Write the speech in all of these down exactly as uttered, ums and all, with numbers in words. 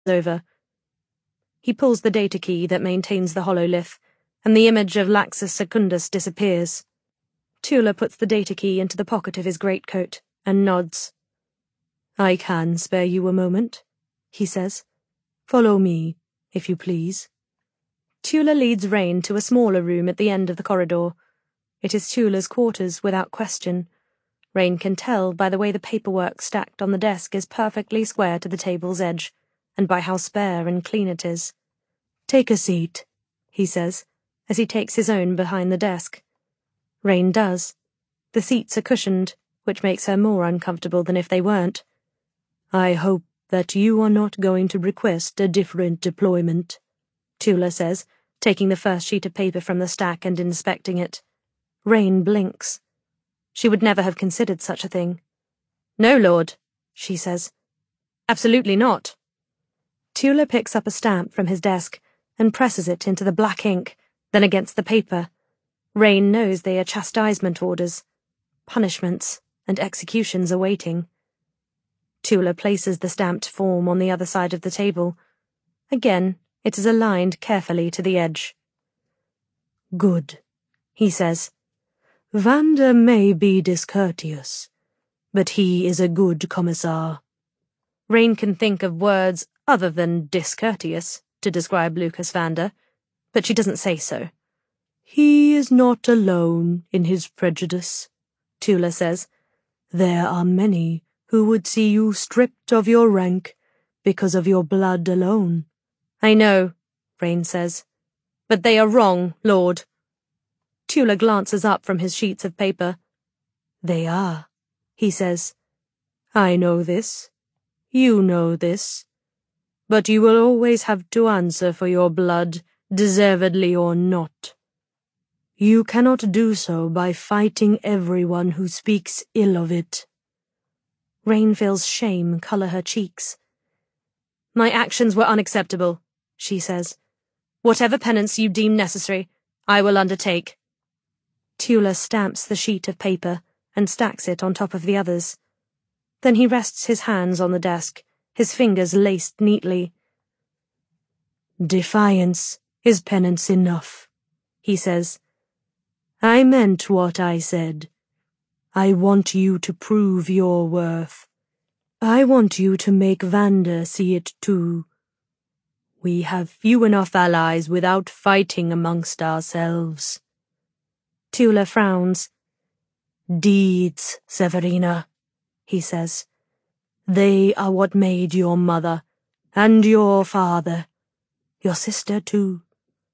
over. He pulls the data key that maintains the hololith, and the image of Laxus Secundus disappears. Tula puts the data key into the pocket of his greatcoat and nods. "I can spare you a moment," he says. "Follow me, if you please." Tula leads Rain to a smaller room at the end of the corridor. It is Tula's quarters, without question. Rain can tell by the way the paperwork stacked on the desk is perfectly square to the table's edge, and by how spare and clean it is. "Take a seat," he says, as he takes his own behind the desk. Rain does. The seats are cushioned, which makes her more uncomfortable than if they weren't. "I hope that you are not going to request a different deployment," Tula says, taking the first sheet of paper from the stack and inspecting it. Rain blinks. She would never have considered such a thing. "No, Lord," she says. "Absolutely not." Tula picks up a stamp from his desk and presses it into the black ink, then against the paper. Rain knows they are chastisement orders, punishments, and executions awaiting. Tula places the stamped form on the other side of the table. Again, it is aligned carefully to the edge. "Good," he says. "Vander may be discourteous, but he is a good commissar." Rain can think of words other than discourteous to describe Lucas Vander, but she doesn't say so. "He is not alone in his prejudice," Tula says. "There are many who would see you stripped of your rank because of your blood alone." "I know," Rain says, "but they are wrong, Lord." Tula glances up from his sheets of paper. "They are," he says. "I know this. You know this. But you will always have to answer for your blood, deservedly or not. You cannot do so by fighting everyone who speaks ill of it." Rain feels shame colour her cheeks. "My actions were unacceptable," she says. "Whatever penance you deem necessary, I will undertake." Tula stamps the sheet of paper and stacks it on top of the others. Then he rests his hands on the desk, his fingers laced neatly. "Defiance is penance enough," he says. "I meant what I said. I want you to prove your worth. I want you to make Vander see it too. We have few enough allies without fighting amongst ourselves." Tula frowns. "Deeds, Severina," he says. "They are what made your mother, and your father, your sister too.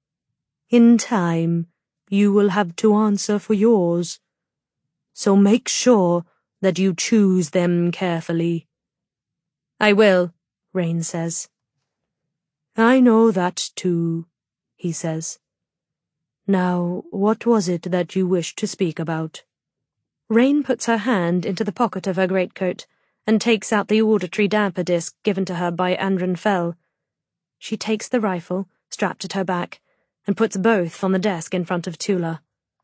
In time, you will have to answer for yours. So make sure that you choose them carefully." "I will," Rain says. "I know that too," he says. "Now, what was it that you wished to speak about?" Rain puts her hand into the pocket of her greatcoat and takes out the auditory damper disc given to her by Andren Fell. She takes the rifle, strapped at her back, and puts both on the desk in front of Tula.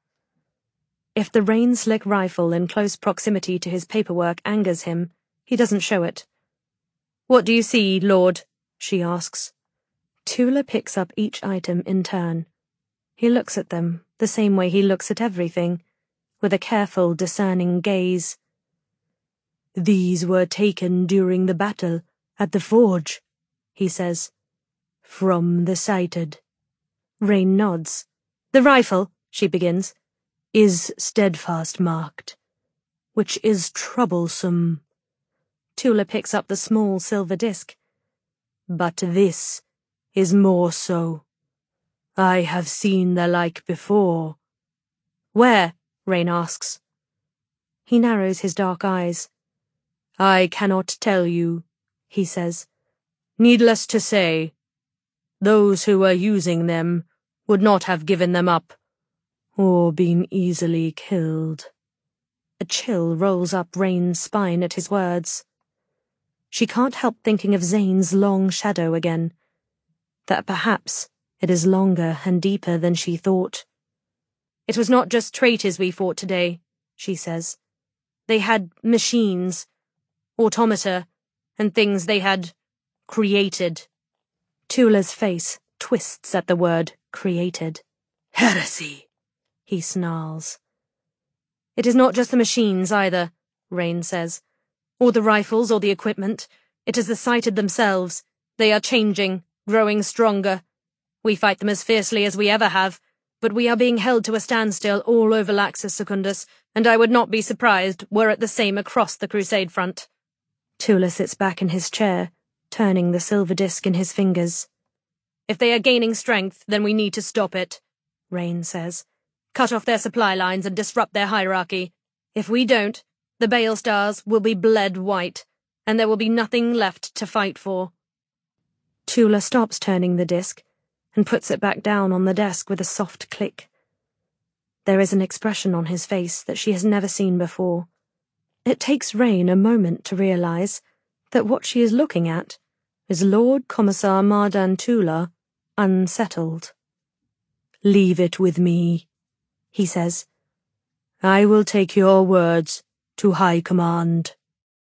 If the rain-slick rifle in close proximity to his paperwork angers him, he doesn't show it. "What do you see, Lord?" she asks. Tula picks up each item in turn. He looks at them the same way he looks at everything, with a careful, discerning gaze. "These were taken during the battle at the forge," he says. "From the sighted." Rain nods. "The rifle," she begins, "is steadfast marked, which is troublesome." Tula picks up the small silver disc. "But this is more so. I have seen the like before." "Where?" Rain asks. He narrows his dark eyes. "I cannot tell you," he says. "Needless to say, those who were using them would not have given them up, or been easily killed." A chill rolls up Rain's spine at his words. She can't help thinking of Zane's long shadow again, that perhaps it is longer and deeper than she thought. "It was not just traitors we fought today," she says. "They had machines, automata, and things they had created." Tula's face twists at the word created. Heresy, he snarls. It is not just the machines either, Rain says, or the rifles or the equipment. It is the sighted themselves. They are changing, growing stronger. We fight them as fiercely as we ever have, but we are being held to a standstill all over Laxus Secundus, and I would not be surprised were it the same across the Crusade front. Tula sits back in his chair, turning the silver disc in his fingers. If they are gaining strength, then we need to stop it, Rain says. Cut off their supply lines and disrupt their hierarchy. If we don't, the Bale Stars will be bled white, and there will be nothing left to fight for. Tula stops turning the disc and puts it back down on the desk with a soft click. There is an expression on his face that she has never seen before. It takes Rain a moment to realize that what she is looking at is Lord Commissar Mardan Tula, unsettled. Leave it with me, he says. I will take your words to High Command.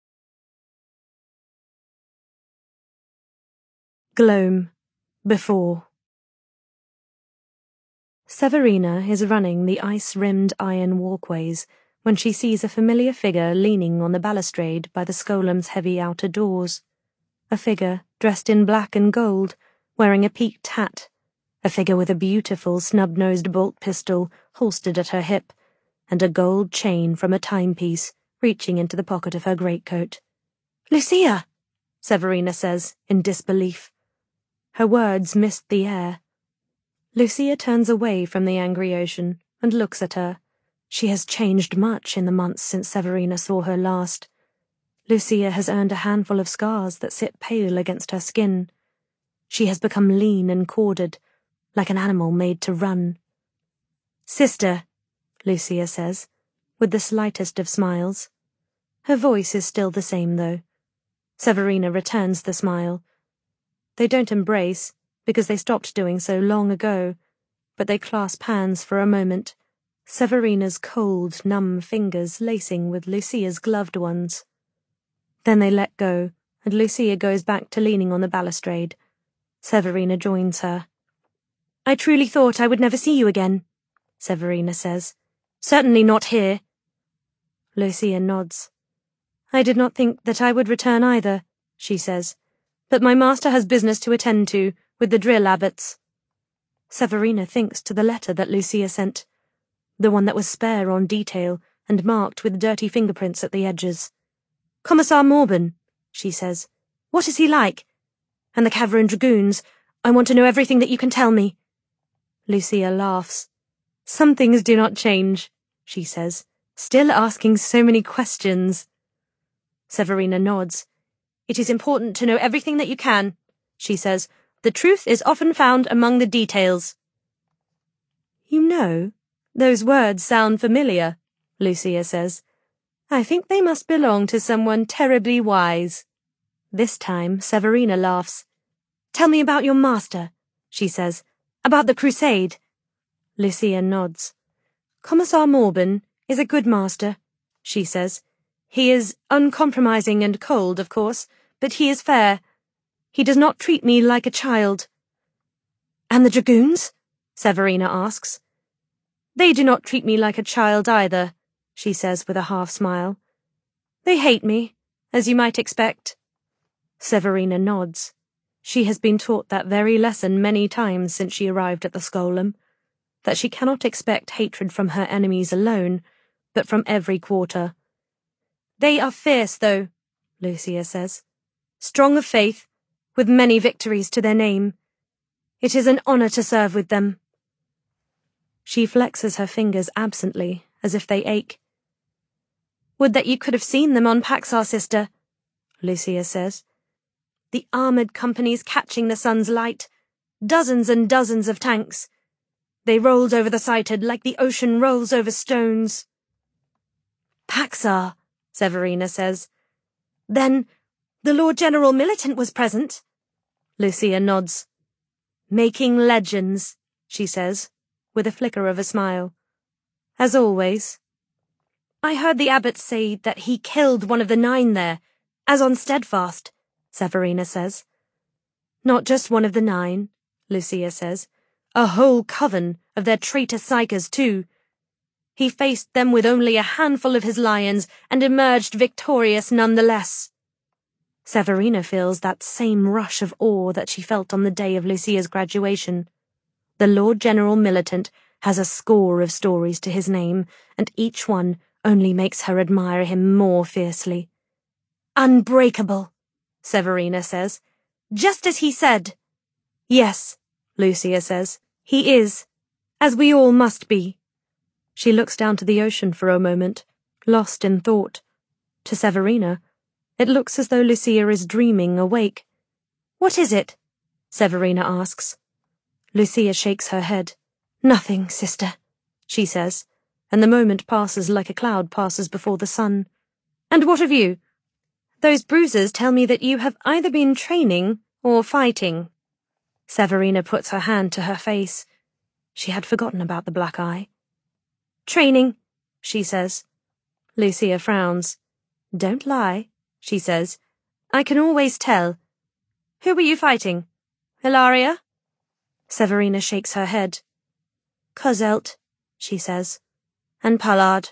Gloam, before. Severina is running the ice-rimmed iron walkways when she sees a familiar figure leaning on the balustrade by the Scolam's heavy outer doors. A figure dressed in black and gold, wearing a peaked hat. A figure with a beautiful snub-nosed bolt pistol holstered at her hip, and a gold chain from a timepiece reaching into the pocket of her greatcoat. "Lucia!" Severina says, in disbelief. Her words missed the air. Lucia turns away from the angry ocean and looks at her. She has changed much in the months since Severina saw her last. Lucia has earned a handful of scars that sit pale against her skin. She has become lean and corded, like an animal made to run. "Sister," Lucia says, with the slightest of smiles. Her voice is still the same, though. Severina returns the smile. They don't embrace, because they stopped doing so long ago, but they clasp hands for a moment, Severina's cold, numb fingers lacing with Lucia's gloved ones. Then they let go, and Lucia goes back to leaning on the balustrade. Severina joins her. "I truly thought I would never see you again," Severina says. "Certainly not here." Lucia nods. "I did not think that I would return either," she says, "but my master has business to attend to with the drill abbots." Severina thinks to the letter that Lucia sent, the one that was spare on detail and marked with dirty fingerprints at the edges. "Commissar Morban," she says. "What is he like? And the Cavarin Dragoons. I want to know everything that you can tell me." Lucia laughs. "Some things do not change," she says, still asking so many questions. Severina nods. "It is important to know everything that you can," she says. "The truth is often found among the details." "You know, those words sound familiar," Lucia says. "I think they must belong to someone terribly wise." This time, Severina laughs. "Tell me about your master," she says. "About the Crusade." Lucia nods. "Commissar Morban is a good master," she says. "He is uncompromising and cold, of course, but he is fair. He does not treat me like a child." "And the Dragoons?" Severina asks. "They do not treat me like a child either," she says with a half-smile. "They hate me, as you might expect." Severina nods. She has been taught that very lesson many times since she arrived at the Scolam, that she cannot expect hatred from her enemies alone, but from every quarter. "They are fierce, though," Lucia says. "Strong of faith, with many victories to their name. It is an honor to serve with them." She flexes her fingers absently, as if they ache. "Would that you could have seen them on Paxar, sister," Lucia says. "The armored companies catching the sun's light. Dozens and dozens of tanks. They rolled over the sighted like the ocean rolls over stones." "Paxar," Severina says. "Then the Lord General Militant was present?" Lucia nods. "Making legends," she says, with a flicker of a smile. "As always." "I heard the abbot say that he killed one of the nine there, as on Steadfast," Severina says. Not just one of the nine, Lucia says. A whole coven of their traitor psykers, too. He faced them with only a handful of his lions and emerged victorious nonetheless. Severina feels that same rush of awe that she felt on the day of Lucia's graduation. The Lord General Militant has a score of stories to his name, and each one only makes her admire him more fiercely. Unbreakable, Severina says. Just as he said. Yes, Lucia says. He is. As we all must be. She looks down to the ocean for a moment, lost in thought. To Severina, it looks as though Lucia is dreaming awake. What is it? Severina asks. Lucia shakes her head. Nothing, sister, she says, and the moment passes like a cloud passes before the sun. And what of you? Those bruises tell me that you have either been training or fighting. Severina puts her hand to her face. She had forgotten about the black eye. Training, she says. Lucia frowns. Don't lie, she says. I can always tell. Who were you fighting? Hilaria? Severina shakes her head. Kozelt, she says. And Pallard.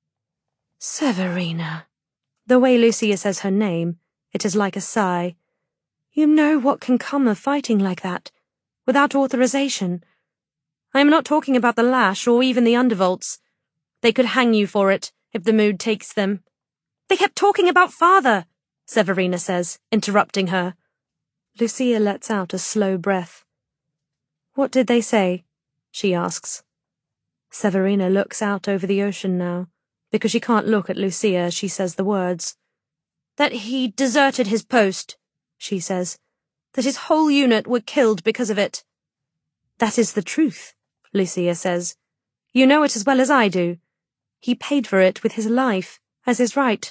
Severina. The way Lucia says her name, it is like a sigh. You know what can come of fighting like that, without authorization. I am not talking about the lash or even the undervolts. They could hang you for it, if the mood takes them. They kept talking about father, Severina says, interrupting her. Lucia lets out a slow breath. What did they say? She asks. Severina looks out over the ocean now, because she can't look at Lucia as she says the words. That he deserted his post, she says. That his whole unit were killed because of it. That is the truth, Lucia says. You know it as well as I do. He paid for it with his life, as is right.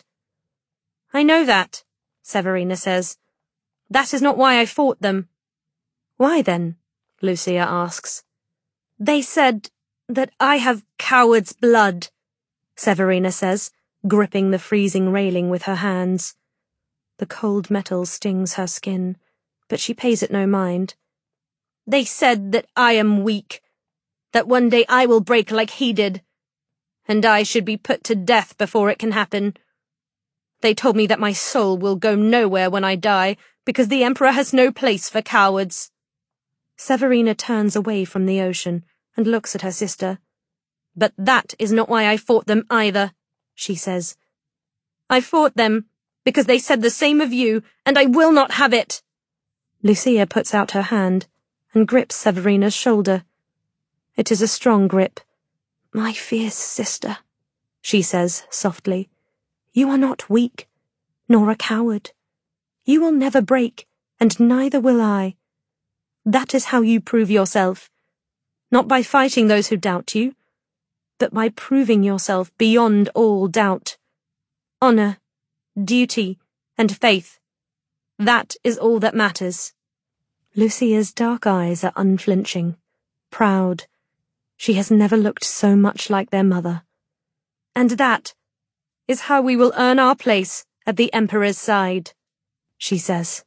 I know that, Severina says. That is not why I fought them. Why then? Lucia asks. They said that I have coward's blood, Severina says, gripping the freezing railing with her hands. The cold metal stings her skin, but she pays it no mind. They said that I am weak, that one day I will break like he did, and I should be put to death before it can happen. They told me that my soul will go nowhere when I die, because the Emperor has no place for cowards. Severina turns away from the ocean and looks at her sister. But that is not why I fought them either, she says. I fought them because they said the same of you, and I will not have it. Lucia puts out her hand and grips Severina's shoulder. It is a strong grip. My fierce sister, she says softly. You are not weak, nor a coward. You will never break, and neither will I. That is how you prove yourself. Not by fighting those who doubt you, but by proving yourself beyond all doubt. Honor, duty, and faith. That is all that matters. Lucia's dark eyes are unflinching, proud. She has never looked so much like their mother. And that is how we will earn our place at the Emperor's side, she says.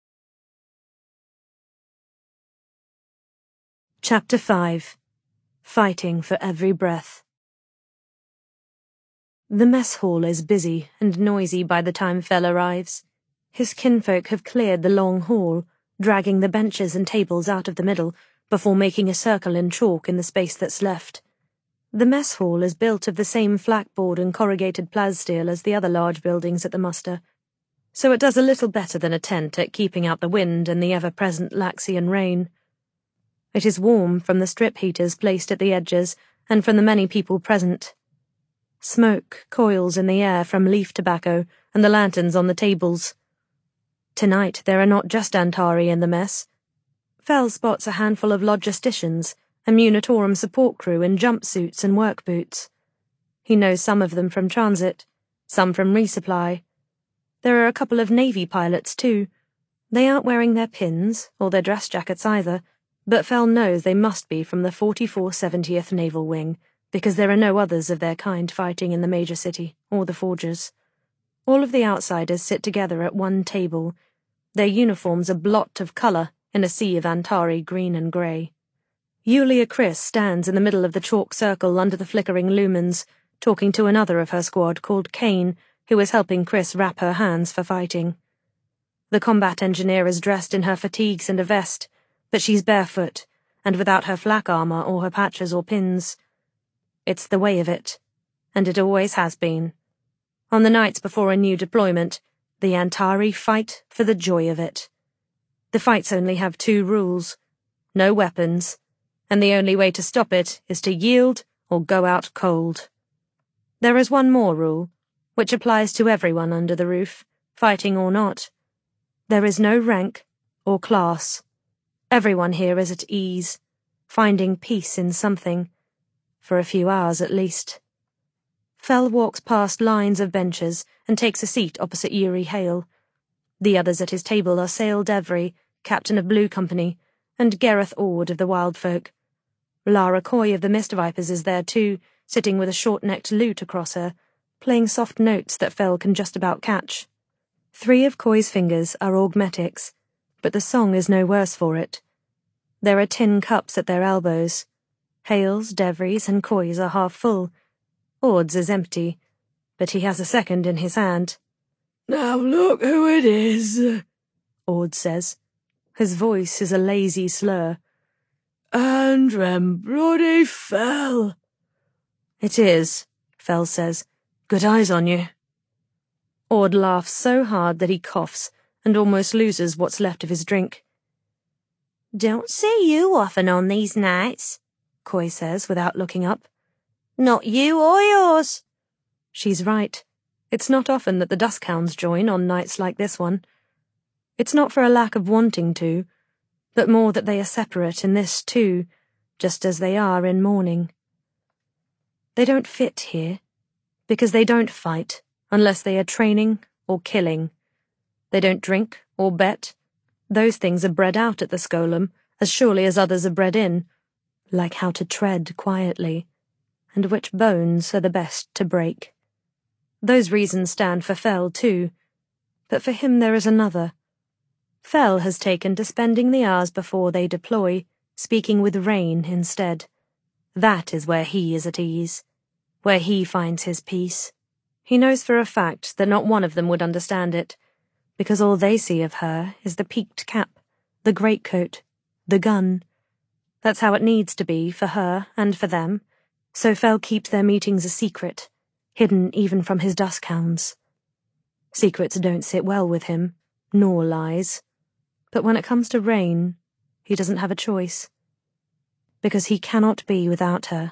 Chapter five. Fighting for Every Breath. The mess hall is busy and noisy by the time Fell arrives. His kinfolk have cleared the long hall, dragging the benches and tables out of the middle, before making a circle in chalk in the space that's left. The mess hall is built of the same flackboard and corrugated plasteel as the other large buildings at the muster, so it does a little better than a tent at keeping out the wind and the ever-present Laxian rain. It is warm from the strip heaters placed at the edges and from the many people present. Smoke coils in the air from leaf tobacco and the lanterns on the tables. Tonight there are not just Antari in the mess. Fell spots a handful of logisticians, a Munitorum support crew in jumpsuits and work boots. He knows some of them from transit, some from resupply. There are a couple of Navy pilots, too. They aren't wearing their pins, or their dress jackets either, but Fell knows they must be from the forty-four seventieth Naval Wing, because there are no others of their kind fighting in the major city, or the forges. All of the outsiders sit together at one table, their uniforms a blot of colour in a sea of Antari green and grey. Yulia Chris stands in the middle of the chalk circle under the flickering lumens, talking to another of her squad called Kane, who is helping Chris wrap her hands for fighting. The combat engineer is dressed in her fatigues and a vest, but she's barefoot, and without her flak armour or her patches or pins. It's the way of it, and it always has been. On the nights before a new deployment, the Antari fight for the joy of it. The fights only have two rules: no weapons, and the only way to stop it is to yield or go out cold. There is one more rule, which applies to everyone under the roof, fighting or not. There is no rank or class. Everyone here is at ease, finding peace in something, for a few hours at least. Fel walks past lines of benches and takes a seat opposite Yuri Hale. The others at his table are Sale Devry, captain of Blue Company, and Gareth Ord of the Wildfolk. Lara Coy of the Mist Vipers is there too, sitting with a short-necked lute across her, playing soft notes that Fel can just about catch. Three of Coy's fingers are augmetics, but the song is no worse for it. There are tin cups at their elbows. Hale's, Devry's, and Coy's are half full. Ord's is empty, but he has a second in his hand. "Now look who it is," Ord says. His voice is a lazy slur. "Andrem bloody Fel." "It is," Fel says. "Good eyes on you." Ord laughs so hard that he coughs and almost loses what's left of his drink. "Don't see you often on these nights," Coy says without looking up. "Not you or yours." She's right. It's not often that the Duskhounds join on nights like this one. It's not for a lack of wanting to, but more that they are separate in this too, just as they are in mourning. They don't fit here, because they don't fight unless they are training or killing. They don't drink or bet. Those things are bred out at the Skolum, as surely as others are bred in, like how to tread quietly, and which bones are the best to break. Those reasons stand for Fel too, but for him there is another. Fel has taken to spending the hours before they deploy, speaking with Rain instead. That is where he is at ease, where he finds his peace. He knows for a fact that not one of them would understand it, because all they see of her is the peaked cap, the greatcoat, the gun. That's how it needs to be for her and for them, so Fel keeps their meetings a secret, hidden even from his Duskhounds. Secrets don't sit well with him, nor lies. But when it comes to Rain, he doesn't have a choice, because he cannot be without her.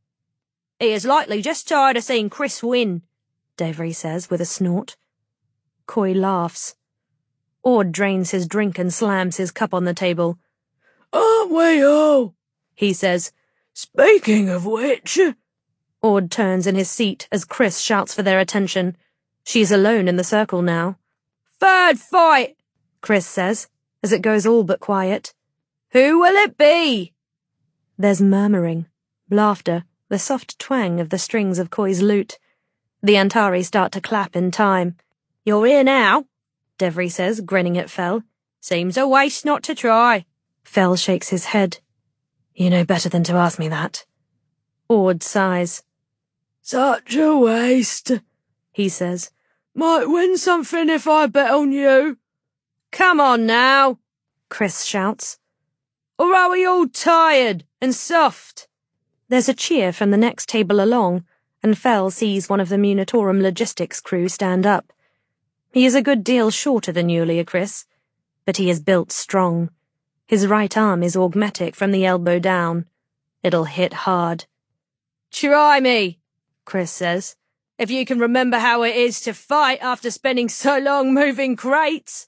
"He is likely just tired of seeing Chris win," Devry says with a snort. Coy laughs. Ord drains his drink and slams his cup on the table. "Aren't we all?" he says. "Speaking of which..." Ord turns in his seat as Chris shouts for their attention. She's alone in the circle now. "Third fight," Chris says, as it goes all but quiet. "Who will it be?" There's murmuring, laughter, the soft twang of the strings of Coy's lute. The Antari start to clap in time. "You're here now," Devry says, grinning at Fel. "Seems a waste not to try." Fel shakes his head. "You know better than to ask me that." Ord sighs. "Such a waste," he says. "Might win something if I bet on you." "Come on now," Chris shouts. "Or are we all tired and soft?" There's a cheer from the next table along, and Fel sees one of the Munitorum logistics crew stand up. He is a good deal shorter than Yulia Chris, but he is built strong. His right arm is augmetic from the elbow down. It'll hit hard. "Try me," Chris says, "if you can remember how it is to fight after spending so long moving crates."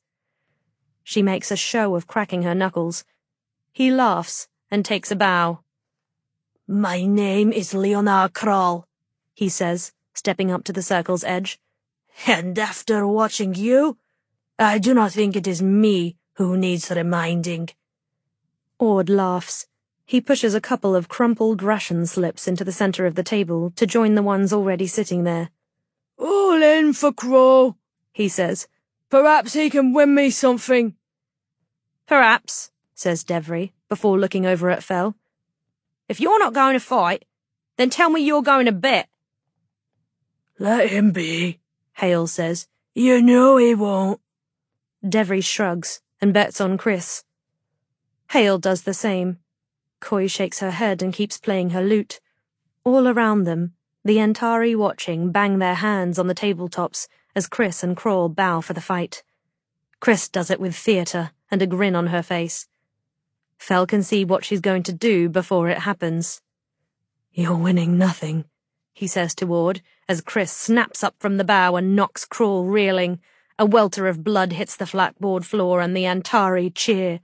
She makes a show of cracking her knuckles. He laughs and takes a bow. "My name is Leonard Kral," he says, stepping up to the circle's edge. "And after watching you, I do not think it is me who needs reminding." Ord laughs. He pushes a couple of crumpled ration slips into the center of the table to join the ones already sitting there. "All in for Kral," he says. "Perhaps he can win me something." "Perhaps," says Devry, before looking over at Fell. If you're not going to fight, then tell me you're going to bet. Let him be, Hale says. You know he won't. Devry shrugs and bets on Chris. Hale does the same. Coy shakes her head and keeps playing her lute. All around them, the Antari watching bang their hands on the tabletops as Chris and Crawl bow for the fight. Chris does it with theatre and a grin on her face. Fell can see what she's going to do before it happens. You're winning nothing, he says to Ord, as Chris snaps up from the bow and knocks Crawl reeling. A welter of blood hits the flatboard floor and the Antari cheer.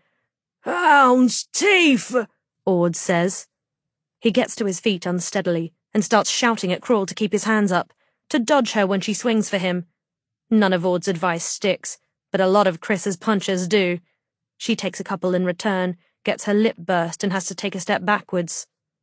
Hound's teeth, Ord says. He gets to his feet unsteadily and starts shouting at Crawl to keep his hands up, to dodge her when she swings for him. None of Ord's advice sticks, but a lot of Chris's punches do. She takes a couple in return, gets her lip burst and has to take a step backwards.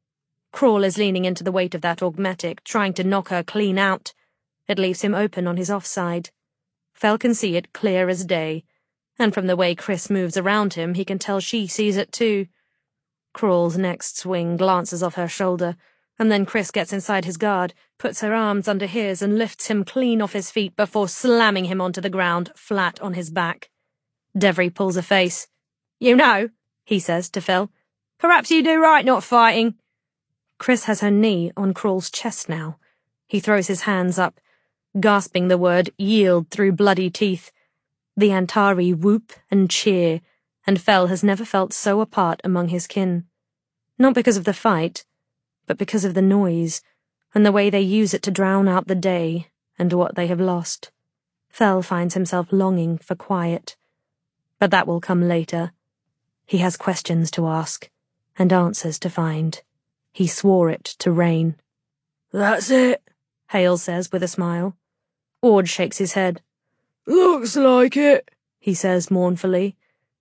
Crawl is leaning into the weight of that augmetic, trying to knock her clean out. It leaves him open on his offside. Fell can see it clear as day, and from the way Chris moves around him, he can tell she sees it too. Crawl's next swing glances off her shoulder, and then Chris gets inside his guard, puts her arms under his and lifts him clean off his feet before slamming him onto the ground, flat on his back. Devry pulls a face. You know, he says to Fell, perhaps you do right not fighting. Chris has her knee on Crawl's chest now. He throws his hands up, gasping the word yield through bloody teeth. The Antari whoop and cheer, and Fell has never felt so apart among his kin. Not because of the fight, but because of the noise, and the way they use it to drown out the day and what they have lost. Fell finds himself longing for quiet. But that will come later. He has questions to ask, and answers to find. He swore it to Rain. That's it, Hale says with a smile. Ord shakes his head. Looks like it, he says mournfully.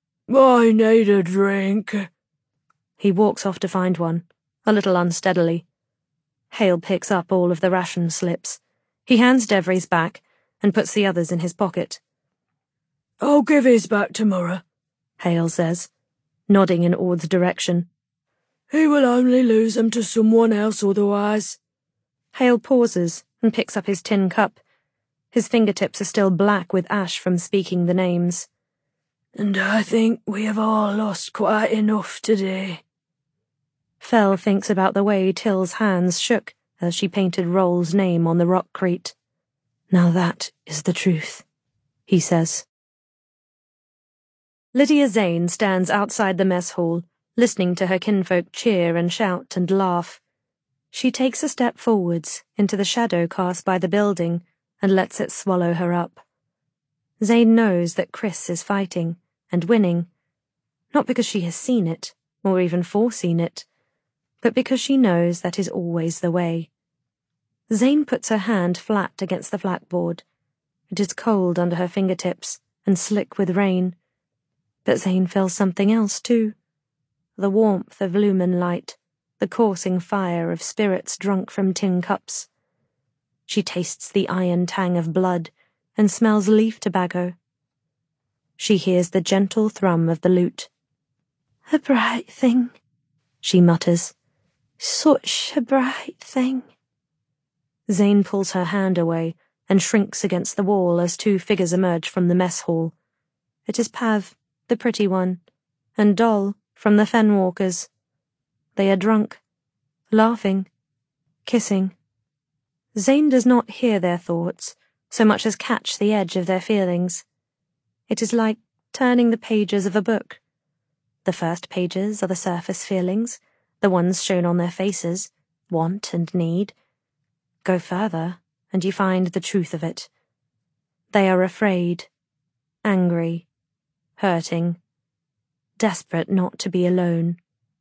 I need a drink. He walks off to find one, a little unsteadily. Hale picks up all of the ration slips. He hands Devry's back and puts the others in his pocket. I'll give his back tomorrow, Hale says, nodding in Ord's direction. He will only lose them to someone else otherwise. Hale pauses and picks up his tin cup. His fingertips are still black with ash from speaking the names. And I think we have all lost quite enough today. Fell thinks about the way Till's hands shook as she painted Roll's name on the rockcrete. Now that is the truth, he says. Lydia Zane stands outside the mess hall, listening to her kinfolk cheer and shout and laugh. She takes a step forwards into the shadow cast by the building and lets it swallow her up. Zane knows that Chris is fighting and winning, not because she has seen it, or even foreseen it, but because she knows that is always the way. Zane puts her hand flat against the flatboard. It is cold under her fingertips and slick with rain. But Zane feels something else too. The warmth of lumen light, the coursing fire of spirits drunk from tin cups. She tastes the iron tang of blood and smells leaf tobacco. She hears the gentle thrum of the lute. A bright thing, she mutters. Such a bright thing. Zane pulls her hand away and shrinks against the wall as two figures emerge from the mess hall. It is Pav, the pretty one, and Doll from the Fenwalkers. They are drunk, laughing, kissing. Zane does not hear their thoughts so much as catch the edge of their feelings. It is like turning the pages of a book. The first pages are the surface feelings, the ones shown on their faces, want and need. Go further, and you find the truth of it. They are afraid, angry, hurting, desperate not to be alone.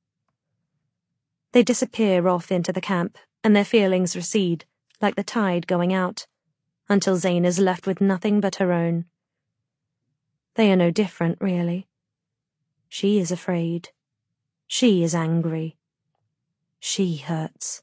They disappear off into the camp, and their feelings recede, like the tide going out, until Zane is left with nothing but her own. They are no different, really. She is afraid. She is angry. She hurts.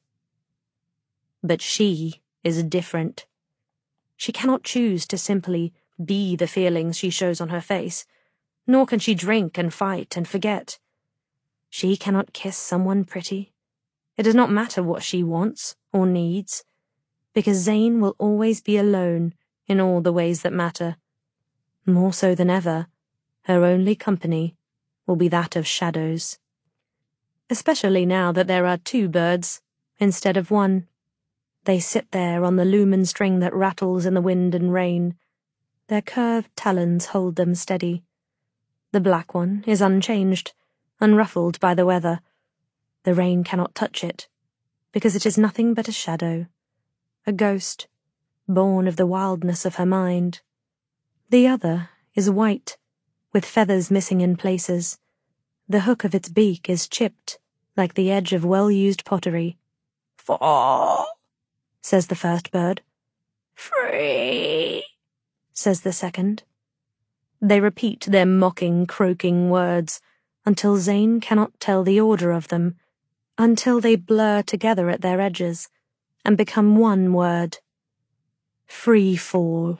But she is different. She cannot choose to simply be the feelings she shows on her face, nor can she drink and fight and forget. She cannot kiss someone pretty. It does not matter what she wants or needs, because Zane will always be alone in all the ways that matter. More so than ever, her only company will be that of shadows. Especially now that there are two birds instead of one. They sit there on the lumen string that rattles in the wind and rain. Their curved talons hold them steady. The black one is unchanged, unruffled by the weather. The rain cannot touch it, because it is nothing but a shadow, a ghost, born of the wildness of her mind. The other is white, with feathers missing in places. The hook of its beak is chipped, like the edge of well-used pottery. Fall, says the first bird. free, says the second. They repeat their mocking, croaking words until Zane cannot tell the order of them, until they blur together at their edges and become one word. Free fall.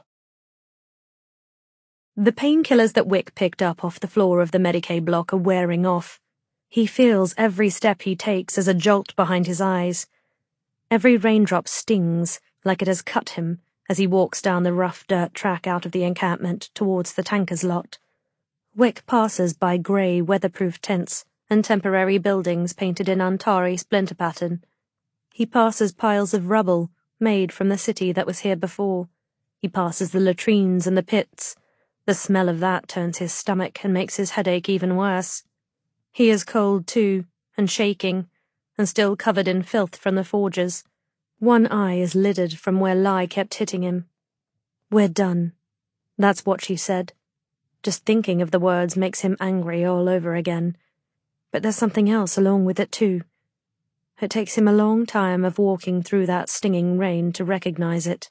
The painkillers that Wick picked up off the floor of the Medicaid block are wearing off. He feels every step he takes as a jolt behind his eyes. Every raindrop stings like it has cut him as he walks down the rough dirt track out of the encampment towards the tanker's lot. Wick passes by grey, weatherproof tents and temporary buildings painted in Antari splinter pattern. He passes piles of rubble made from the city that was here before. He passes the latrines and the pits. The smell of that turns his stomach and makes his headache even worse. He is cold too, and shaking, and still covered in filth from the forges. One eye is lidded from where Lai kept hitting him. We're done. That's what she said. Just thinking of the words makes him angry all over again. But there's something else along with it too. It takes him a long time of walking through that stinging rain to recognize it.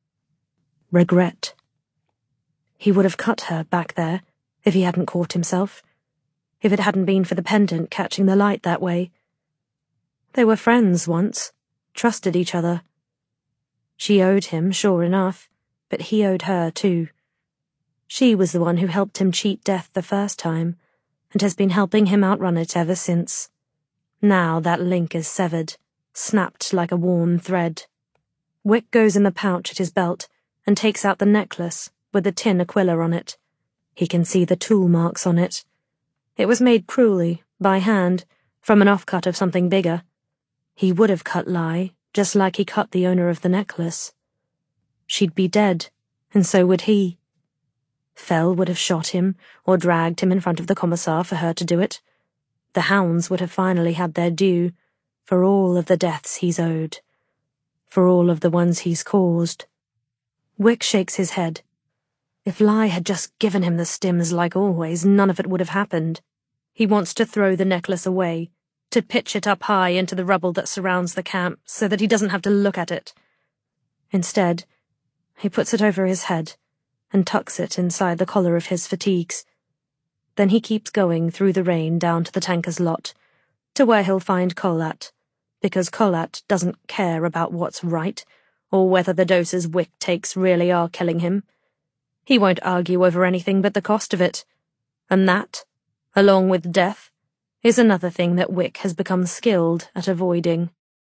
Regret. He would have cut her back there if he hadn't caught himself, if it hadn't been for the pendant catching the light that way. They were friends once, trusted each other. She owed him, sure enough, but he owed her too. She was the one who helped him cheat death the first time, and has been helping him outrun it ever since. Now that link is severed, snapped like a worn thread. Wick goes in the pouch at his belt and takes out the necklace with the tin Aquila on it. He can see the tool marks on it. It was made cruelly, by hand, from an offcut of something bigger. He would have cut Lai, just like he cut the owner of the necklace. She'd be dead, and so would he. Fell would have shot him, or dragged him in front of the commissar for her to do it. The hounds would have finally had their due, for all of the deaths he's owed, for all of the ones he's caused. Wick shakes his head. If Lai had just given him the stims like always, none of it would have happened. He wants to throw the necklace away, to pitch it up high into the rubble that surrounds the camp so that he doesn't have to look at it. Instead, he puts it over his head and tucks it inside the collar of his fatigues. Then he keeps going through the rain down to the tanker's lot, to where he'll find Kolat, because Kolat doesn't care about what's right, or whether the doses Wick takes really are killing him. He won't argue over anything but the cost of it, and that, along with death, is another thing that Wick has become skilled at avoiding.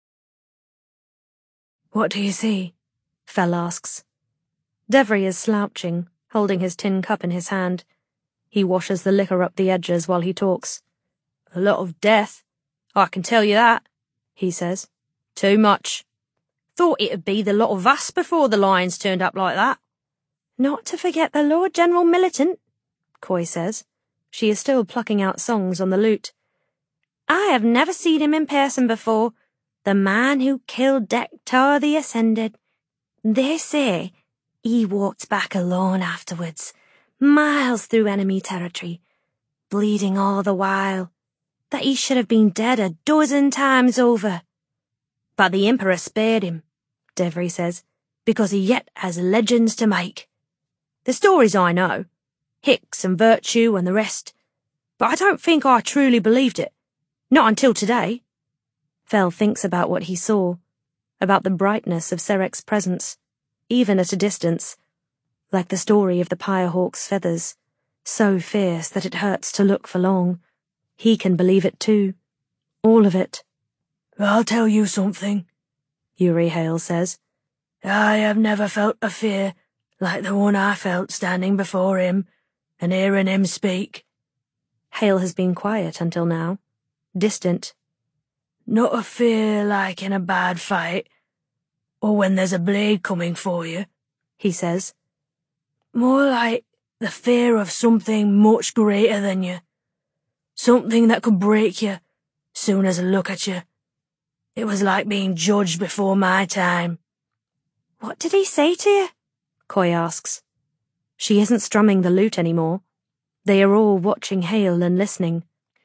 What do you see? Fell asks. Devry is slouching, holding his tin cup in his hand. He washes the liquor up the edges while he talks. A lot of death, I can tell you that, he says. Too much. Thought it'd be the lot of us before the lions turned up like that. Not to forget the Lord General Militant, Coy says. She is still plucking out songs on the lute. I have never seen him in person before. The man who killed Dektar the Ascended. They say he walked back alone afterwards, miles through enemy territory, bleeding all the while, that he should have been dead a dozen times over. But the Emperor spared him, Devry says, because he yet has legends to make. The stories I know, Hicks and Virtue and the rest, but I don't think I truly believed it. Not until today. Fell thinks about what he saw, about the brightness of Serek's presence, even at a distance, like the story of the Pirehawk's feathers, so fierce that it hurts to look for long. He can believe it too. All of it. I'll tell you something, Yuri Hale says. I have never felt a fear like the one I felt standing before him and hearing him speak. Hale has been quiet until now. Distant. Not a fear like in a bad fight, or when there's a blade coming for you, he says. More like the fear of something much greater than you. Something that could break you, soon as a look at you. It was like being judged before my time. What did he say to you? Coy asks. She isn't strumming the lute anymore. They are all watching Hale and listening.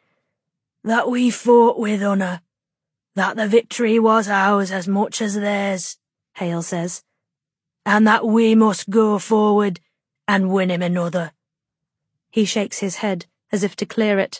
That we fought with honour. That the victory was ours as much as theirs, Hale says. And that we must go forward and win him another. He shakes his head as if to clear it.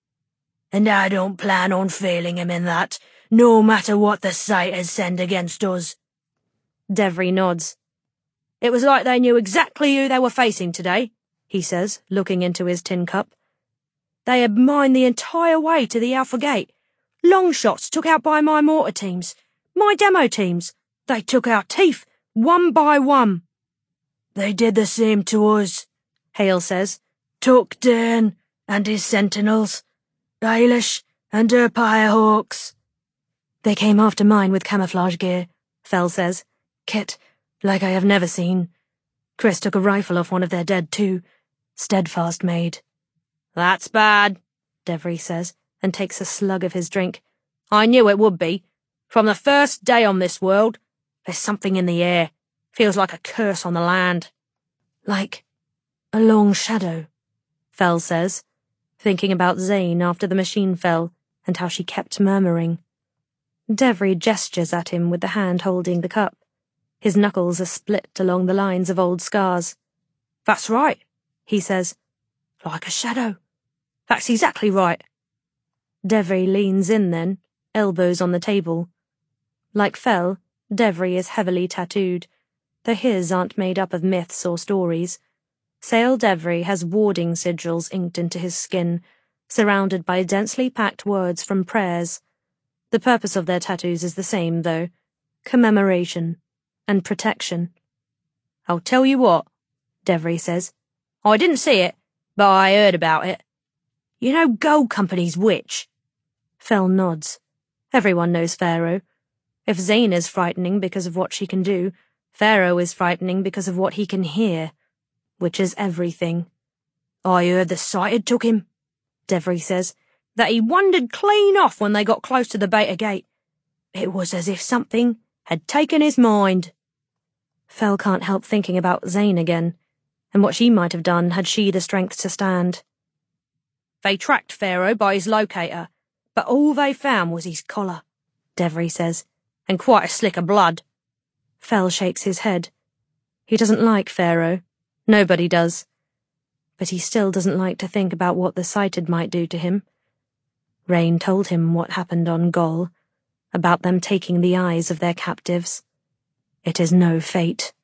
And I don't plan on failing him in that, no matter what the sight has sent against us. Devry nods. It was like they knew exactly who they were facing today, he says, looking into his tin cup. They had mined the entire way to the Alpha Gate. Long shots took out by my mortar teams. My demo teams. They took our teeth, one by one. They did the same to us, Hale says. Took Dern and his sentinels, Eilish and her Firehawks. They came after mine with camouflage gear, Fell says. Kit, like I have never seen. Chris took a rifle off one of their dead too. Steadfast made. That's bad, Devry says, and takes a slug of his drink. I knew it would be. From the first day on this world, there's something in the air. Feels like a curse on the land. Like a long shadow, Fell says, thinking about Zane after the machine fell and how she kept murmuring. Devry gestures at him with the hand holding the cup. His knuckles are split along the lines of old scars. That's right, he says. Like a shadow. That's exactly right. Devry leans in then, elbows on the table. Like Fell, Devry is heavily tattooed, though his aren't made up of myths or stories. Sale Devry has warding sigils inked into his skin, surrounded by densely packed words from prayers. The purpose of their tattoos is the same, though. Commemoration and protection. I'll tell you what, Devry says. I didn't see it, but I heard about it. You know Gold Company's witch? Fell nods. Everyone knows Pharaoh. If Zane is frightening because of what she can do, Pharaoh is frightening because of what he can hear, which is everything. I heard the sight had took him, Devry says, that he wandered clean off when they got close to the Beta Gate. It was as if something had taken his mind. Fell can't help thinking about Zane again, and what she might have done had she the strength to stand. They tracked Pharaoh by his locator, but all they found was his collar, Devry says, and quite a slick of blood. Fell shakes his head. He doesn't like Pharaoh. Nobody does. But he still doesn't like to think about what the sighted might do to him. Rain told him what happened on Gol, about them taking the eyes of their captives. It is no fate.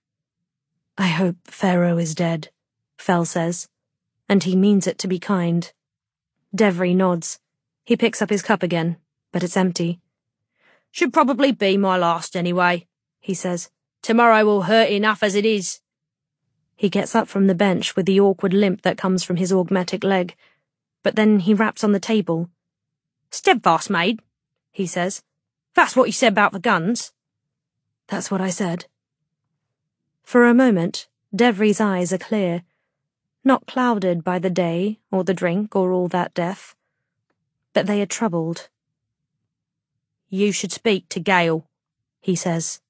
I hope Pharaoh is dead, Fell says, and he means it to be kind. Devry nods. He picks up his cup again, but it's empty. Should probably be my last anyway, he says. Tomorrow will hurt enough as it is. He gets up from the bench with the awkward limp that comes from his augmetic leg, but then he raps on the table. Steadfast made, he says. That's what you said about the guns. That's what I said. For a moment, Devry's eyes are clear, not clouded by the day or the drink or all that death, but they are troubled. You should speak to Gale, he says.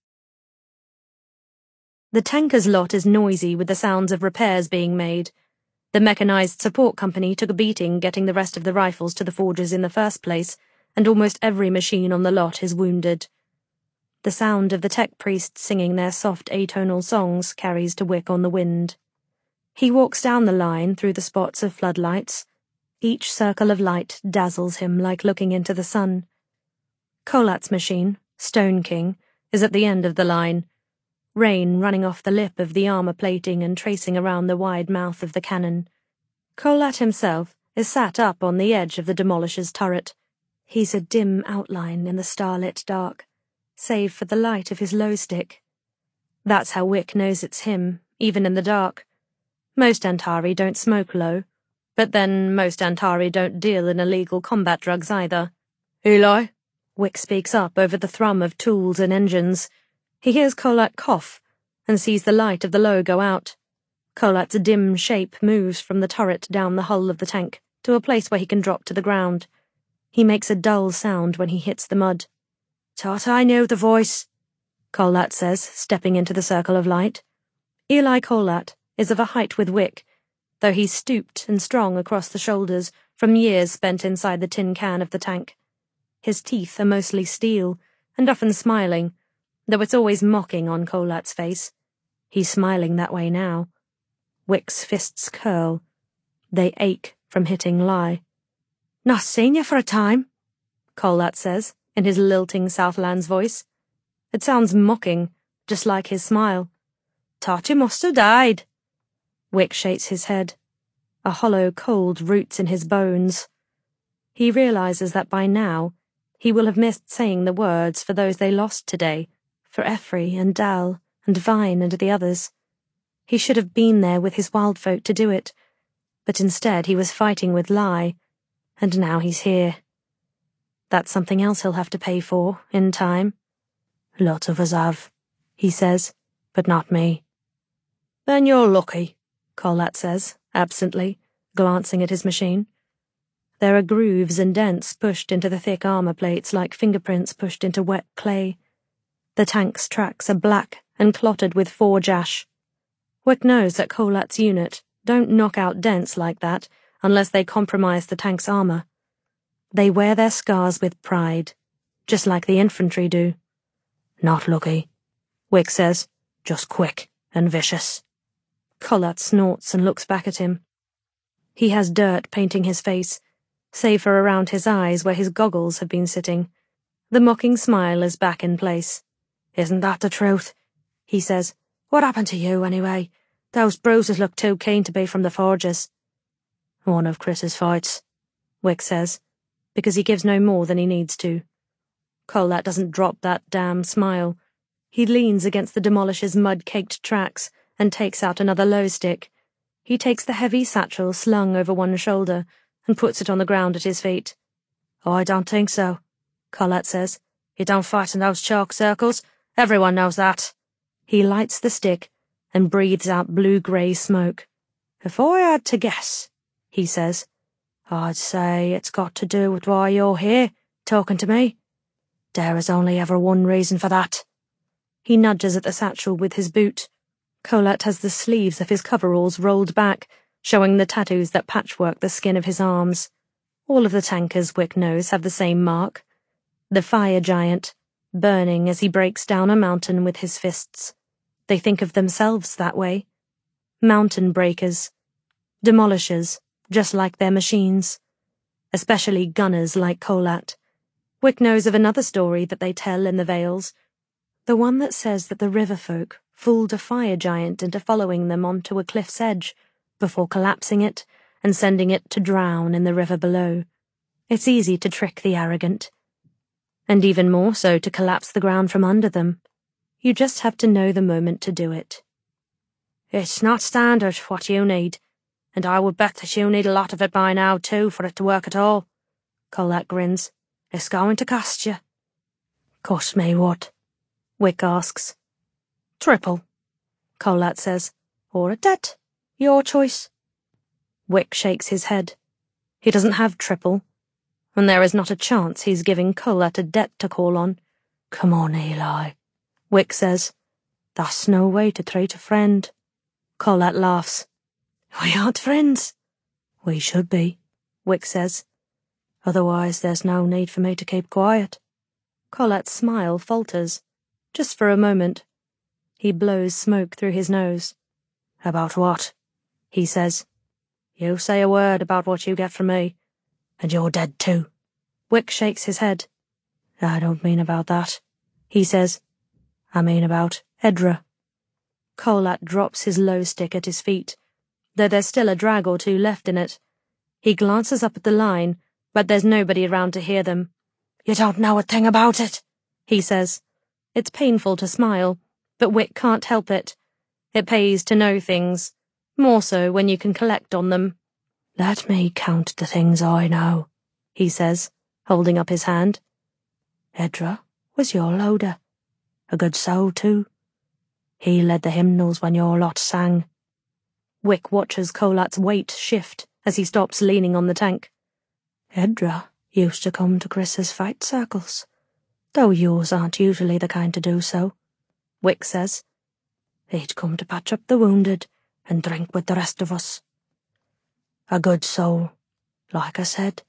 The tanker's lot is noisy with the sounds of repairs being made. The mechanized support company took a beating getting the rest of the rifles to the forges in the first place, and almost every machine on the lot is wounded. The sound of the tech priests singing their soft atonal songs carries to Wick on the wind. He walks down the line through the spots of floodlights. Each circle of light dazzles him like looking into the sun. Kolat's machine, Stone King, is at the end of the line, rain running off the lip of the armor plating and tracing around the wide mouth of the cannon. Colat himself is sat up on the edge of the Demolisher's turret. He's a dim outline in the starlit dark, save for the light of his low stick. That's how Wick knows it's him, even in the dark. Most Antari don't smoke low, but then most Antari don't deal in illegal combat drugs either. Eli? Wick speaks up over the thrum of tools and engines. He hears Colat cough and sees the light of the low go out. Colat's dim shape moves from the turret down the hull of the tank to a place where he can drop to the ground. He makes a dull sound when he hits the mud. Thought I knew the voice, Colat says, stepping into the circle of light. Eli Colat is of a height with Wick, though he's stooped and strong across the shoulders from years spent inside the tin can of the tank. His teeth are mostly steel, and often smiling, though it's always mocking on Colat's face. He's smiling that way now. Wick's fists curl. They ache from hitting Lie. Not seen you for a time, Colat says, in his lilting Southlands voice. It sounds mocking, just like his smile. Thought you must have died. Wick shakes his head. A hollow cold roots in his bones. He realizes that by now he will have missed saying the words for those they lost today, for Effrey and Dal and Vine and the others. He should have been there with his wild folk to do it, but instead he was fighting with Lie, and now he's here. That's something else he'll have to pay for, in time. Lots of us have, he says, but not me. Then you're lucky, Colat says, absently, glancing at his machine. There are grooves and dents pushed into the thick armor plates like fingerprints pushed into wet clay. The tank's tracks are black and clotted with forge ash. Wick knows that Colat's unit don't knock out dents like that unless they compromise the tank's armor. They wear their scars with pride, just like the infantry do. Not lucky, Wick says, just quick and vicious. Colat snorts and looks back at him. He has dirt painting his face, save for around his eyes where his goggles have been sitting. The mocking smile is back in place. Isn't that the truth? He says. What happened to you, anyway? Those bruises look too keen to be from the forges. One of Chris's fights, Wick says, because he gives no more than he needs to. Colat doesn't drop that damn smile. He leans against the Demolisher's mud-caked tracks and takes out another low stick. He takes the heavy satchel slung over one shoulder and puts it on the ground at his feet. Oh, I don't think so, Colat says. You don't fight in those chalk circles. Everyone knows that. He lights the stick and breathes out blue-grey smoke. If I had to guess, he says, I'd say it's got to do with why you're here, talking to me. There is only ever one reason for that. He nudges at the satchel with his boot. Colat has the sleeves of his coveralls rolled back, showing the tattoos that patchwork the skin of his arms. All of the tankers, Wick knows, have the same mark. The fire giant, burning as he breaks down a mountain with his fists. They think of themselves that way. Mountain breakers. Demolishers, just like their machines. Especially gunners like Colat. Wick knows of another story that they tell in the Vales. The one that says that the river folk fooled a fire giant into following them onto a cliff's edge before collapsing it and sending it to drown in the river below. It's easy to trick the arrogant. And even more so to collapse the ground from under them. You just have to know the moment to do it. It's not standard, what you need, and I would bet that you need a lot of it by now, too, for it to work at all. Colat grins. It's going to cost you. Cost me what? Wick asks. Triple, Colat says. Or a debt. Your choice. Wick shakes his head. He doesn't have triple, and there is not a chance he's giving Colat a debt to call on. Come on, Eli, Wick says. That's no way to treat a friend. Colat laughs. We aren't friends. We should be, Wick says. Otherwise there's no need for me to keep quiet. Colat's smile falters, just for a moment. He blows smoke through his nose. About what? He says. You say a word about what you get from me, and you're dead too. Wick shakes his head. I don't mean about that, he says. I mean about Edra. Colat drops his low stick at his feet. though there's still a drag or two left in it. He glances up at the line, but there's nobody around to hear them. You don't know a thing about it, he says. It's painful to smile, but Wick can't help it. It pays to know things, more so when you can collect on them. Let me count the things I know, he says, holding up his hand. Edra was your loader. A good soul, too. He led the hymnals when your lot sang. Wick watches Kolat's weight shift as he stops leaning on the tank. Edra used to come to Chris's fight circles, though yours aren't usually the kind to do so, Wick says. He'd come to patch up the wounded and drink with the rest of us. A good soul, like I said.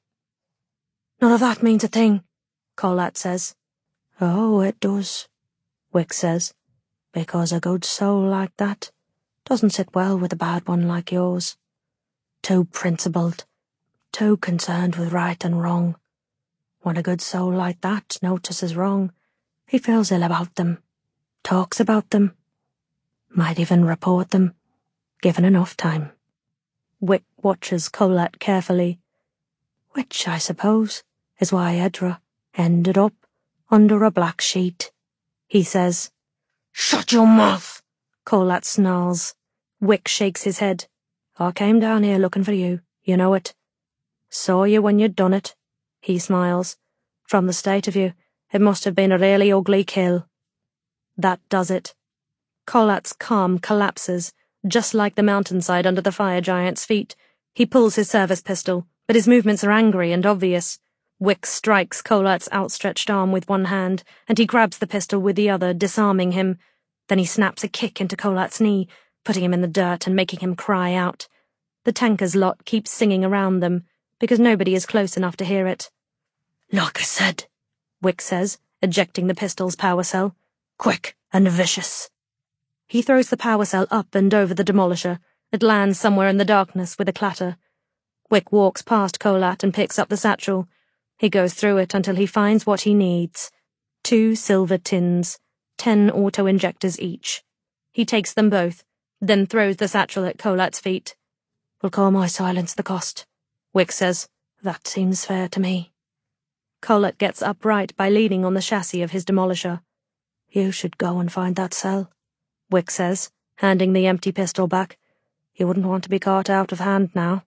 None of that means a thing, Kolat says. Oh, it does, Wick says, because a good soul like that doesn't sit well with a bad one like yours. Too principled, too concerned with right and wrong. When a good soul like that notices wrong, he feels ill about them, talks about them, might even report them, given enough time. Wick watches Kolat carefully. Which, I suppose, is why Edra ended up under a black sheet, he says. Shut your mouth, Kolat snarls. Wick shakes his head. I came down here looking for you, you know it. Saw you when you'd done it, he smiles. From the state of you, it must have been a really ugly kill. That does it. Kolat's calm collapses, just like the mountainside under the fire giant's feet. He pulls his service pistol, but his movements are angry and obvious. Wick strikes Kolat's outstretched arm with one hand, and he grabs the pistol with the other, disarming him. Then he snaps a kick into Kolat's knee, putting him in the dirt and making him cry out. The tanker's lot keeps singing around them, because nobody is close enough to hear it. Like I said, Wick says, ejecting the pistol's power cell. Quick and vicious. He throws the power cell up and over the demolisher. It lands somewhere in the darkness with a clatter. Wick walks past Kolat and picks up the satchel. He goes through it until he finds what he needs. Two silver tins, ten auto-injectors each. He takes them both, then throws the satchel at Kolat's feet. We'll call my silence the cost, Wick says. That seems fair to me. Kolat gets upright by leaning on the chassis of his demolisher. You should go and find that cell, Wick says, handing the empty pistol back. You wouldn't want to be caught out of hand now.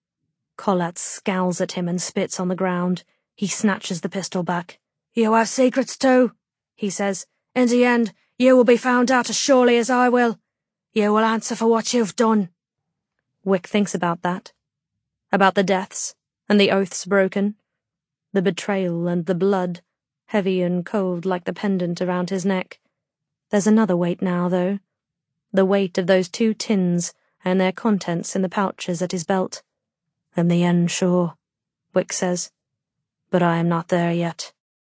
Kolat scowls at him and spits on the ground. He snatches the pistol back. You have secrets too, he says. In the end, you will be found out as surely as I will. You will answer for what you've done. Wick thinks about that. About the deaths, and the oaths broken. The betrayal and the blood, heavy and cold like the pendant around his neck. There's another weight now, though. The weight of those two tins and their contents in the pouches at his belt. In the end, sure, Wick says. But I am not there yet.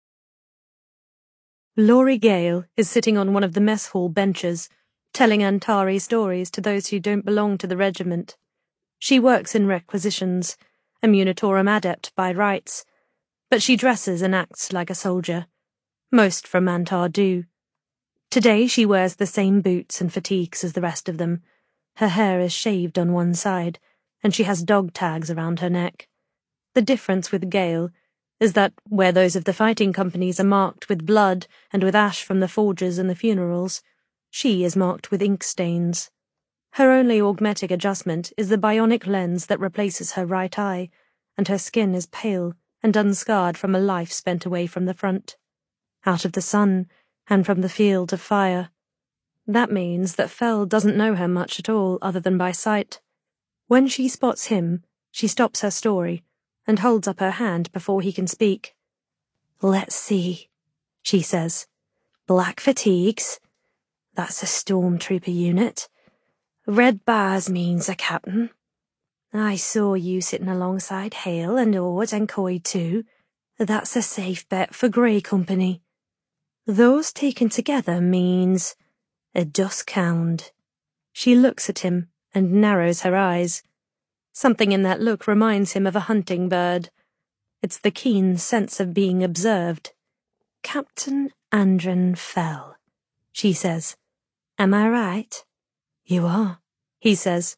Laurie Gale is sitting on one of the mess hall benches, telling Antari stories to those who don't belong to the regiment. She works in requisitions, a Munitorum adept by rights, but she dresses and acts like a soldier. Most from Mantar do. Today she wears the same boots and fatigues as the rest of them. Her hair is shaved on one side, and she has dog tags around her neck. The difference with Gale is that where those of the fighting companies are marked with blood and with ash from the forges and the funerals, she is marked with ink stains. Her only augmetic adjustment is the bionic lens that replaces her right eye, and her skin is pale and unscarred from a life spent away from the front, out of the sun and from the field of fire. That means that Fell doesn't know her much at all other than by sight. When she spots him, she stops her story and holds up her hand before he can speak. Let's see, she says. Black fatigues. That's a stormtrooper unit. Red bars means a captain. I saw you sitting alongside Hale and Ord and Coy too. That's a safe bet for Grey Company. Those taken together means a dusk hound. She looks at him and narrows her eyes. Something in that look reminds him of a hunting bird. It's the keen sense of being observed. Captain Andren Fell, she says. Am I right? You are, he says.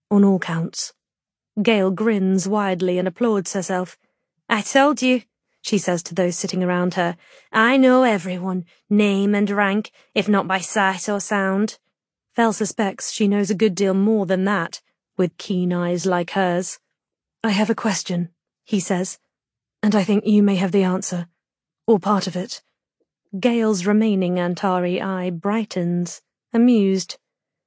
on all counts. Gale grins widely and applauds herself. I told you, she says to those sitting around her. I know everyone, name and rank, if not by sight or sound. Fell suspects she knows a good deal more than that, with keen eyes like hers. I have a question, he says, and I think you may have the answer, or part of it. Gale's remaining Antari eye brightens, amused.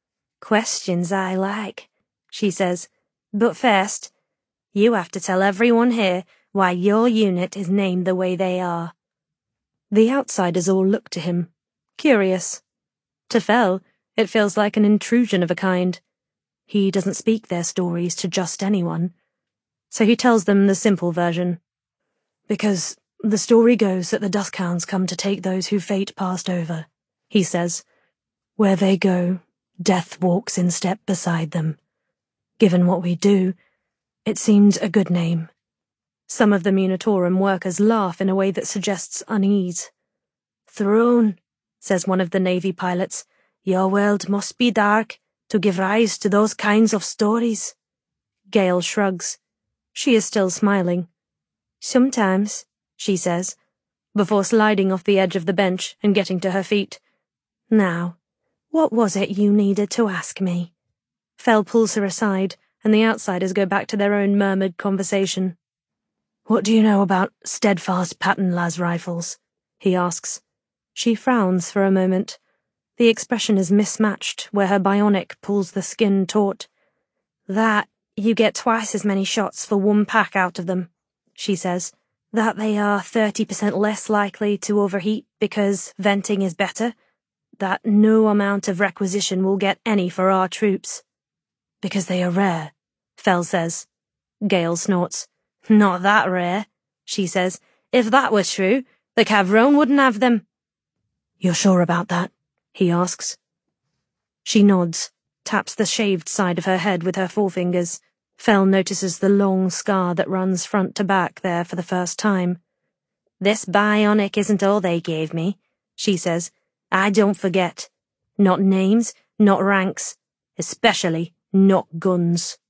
Questions I like, she says, but first, you have to tell everyone here why your unit is named the way they are. The outsiders all look to him, curious. To Fell, it feels like an intrusion of a kind. He doesn't speak their stories to just anyone, so he tells them the simple version. Because the story goes that the Duskhounds come to take those who fate passed over, he says. Where they go, death walks in step beside them. Given what we do, it seemed a good name. Some of the Munitorum workers laugh in a way that suggests unease. Throne, says one of the Navy pilots, your world must be dark to give rise to those kinds of stories. Gale shrugs. She is still smiling. Sometimes, she says, before sliding off the edge of the bench and getting to her feet. Now, what was it you needed to ask me? Fell pulls her aside, and the outsiders go back to their own murmured conversation. What do you know about steadfast pattern las rifles? He asks. She frowns for a moment. The expression is mismatched where her bionic pulls the skin taut. That you get twice as many shots for one pack out of them, she says. That they are thirty percent less likely to overheat because venting is better. That no amount of requisition will get any for our troops. Because they are rare, Fell says. Gale snorts. Not that rare, she says. If that were true, the Cavrone wouldn't have them. You're sure about that? He asks. She nods, taps the shaved side of her head with her forefingers. Fell notices the long scar that runs front to back there for the first time. This bionic isn't all they gave me, she says. I don't forget. Not names, not ranks, especially not guns.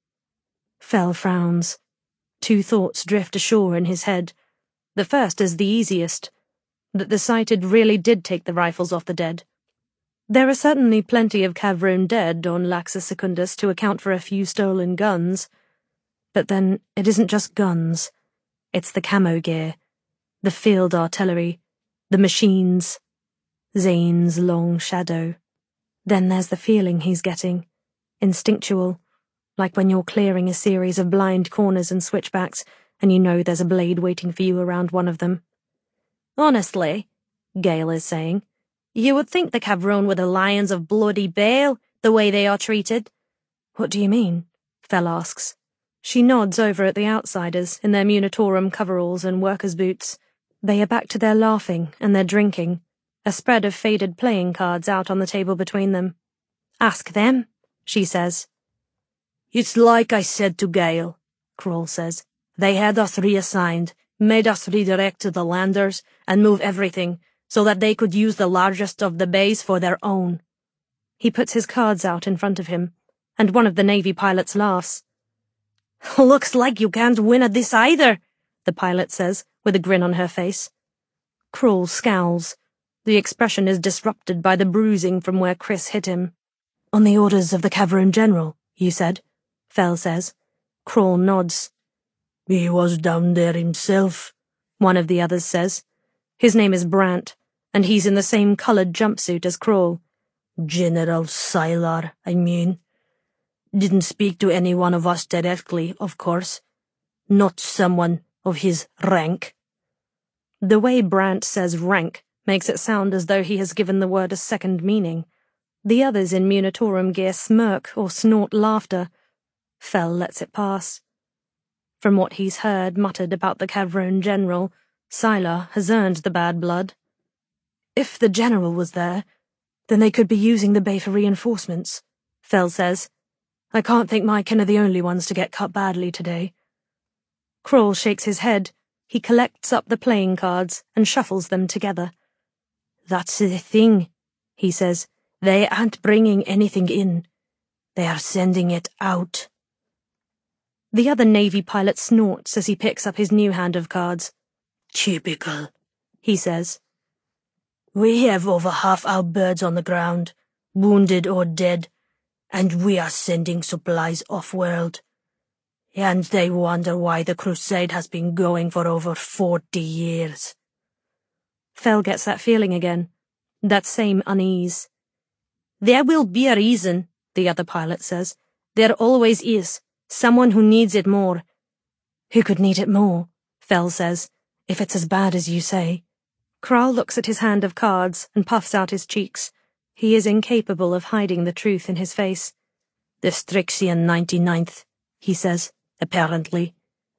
Fell frowns. Two thoughts drift ashore in his head. The first is the easiest, that the sighted really did take the rifles off the dead. There are certainly plenty of Cavrone dead on Laxus Secundus to account for a few stolen guns. But then it isn't just guns. It's the camo gear, the field artillery, the machines, Zane's long shadow. Then there's the feeling he's getting, instinctual, like when you're clearing a series of blind corners and switchbacks and you know there's a blade waiting for you around one of them. Honestly, Gale is saying, you would think the Cavrone were the lions of bloody Bale, the way they are treated. What do you mean? Fell asks. She nods over at the outsiders in their Munitorum coveralls and workers' boots. They are back to their laughing and their drinking, a spread of faded playing cards out on the table between them. Ask them, she says. It's like I said to Gale, Kroll says. They had us reassigned, made us redirect to the landers, and move everything, so that they could use the largest of the bays for their own. He puts his cards out in front of him, and one of the Navy pilots laughs. Looks like you can't win at this either, the pilot says, with a grin on her face. Kroll scowls. The expression is disrupted by the bruising from where Chris hit him. On the orders of the Cavrone General, you said, Fell says. Kroll nods. He was down there himself, one of the others says. His name is Brandt, and he's in the same coloured jumpsuit as Kroll. General Sylar, I mean. Didn't speak to any one of us directly, of course. Not someone of his rank. The way Brandt says rank makes it sound as though he has given the word a second meaning. The others in Munitorum gear smirk or snort laughter. Fell lets it pass. From what he's heard muttered about the Cavrone General, Sylar has earned the bad blood. If the General was there, then they could be using the bay for reinforcements, Fell says. I can't think my kin are the only ones to get cut badly today. Kroll shakes his head. He collects up the playing cards and shuffles them together. That's the thing, he says. They aren't bringing anything in. They are sending it out. The other Navy pilot snorts as he picks up his new hand of cards. Typical, he says. We have over half our birds on the ground, wounded or dead, and we are sending supplies off-world. And they wonder why the crusade has been going for over forty years. Fell gets that feeling again, that same unease. There will be a reason, the other pilot says. There always is. Someone who needs it more. Who could need it more, Fell says, if it's as bad as you say. Kral looks at his hand of cards and puffs out his cheeks. He is incapable of hiding the truth in his face. The Styxian ninety-ninth, he says, apparently.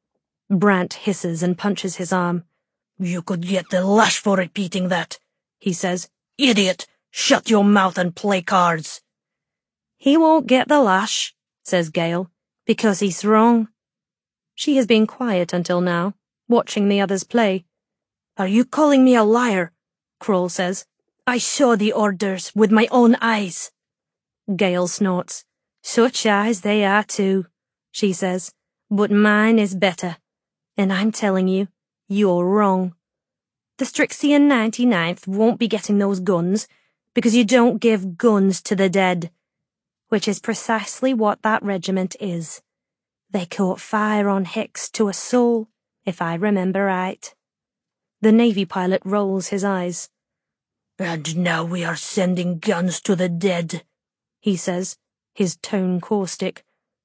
Brant hisses and punches his arm. You could get the lash for repeating that, he says. Idiot! Shut your mouth and play cards. He won't get the lash, says Gale, because he's wrong. She has been quiet until now, watching the others play. Are you calling me a liar? Kroll says. I saw the orders with my own eyes. Gale snorts. Such eyes they are too, she says, but mine is better. And I'm telling you, you're wrong. The Styxian ninety-ninth won't be getting those guns because you don't give guns to the dead, which is precisely what that regiment is. They caught fire on Hicks to a soul, if I remember right. The Navy pilot rolls his eyes. And now we are sending guns to the dead, he says, his tone caustic.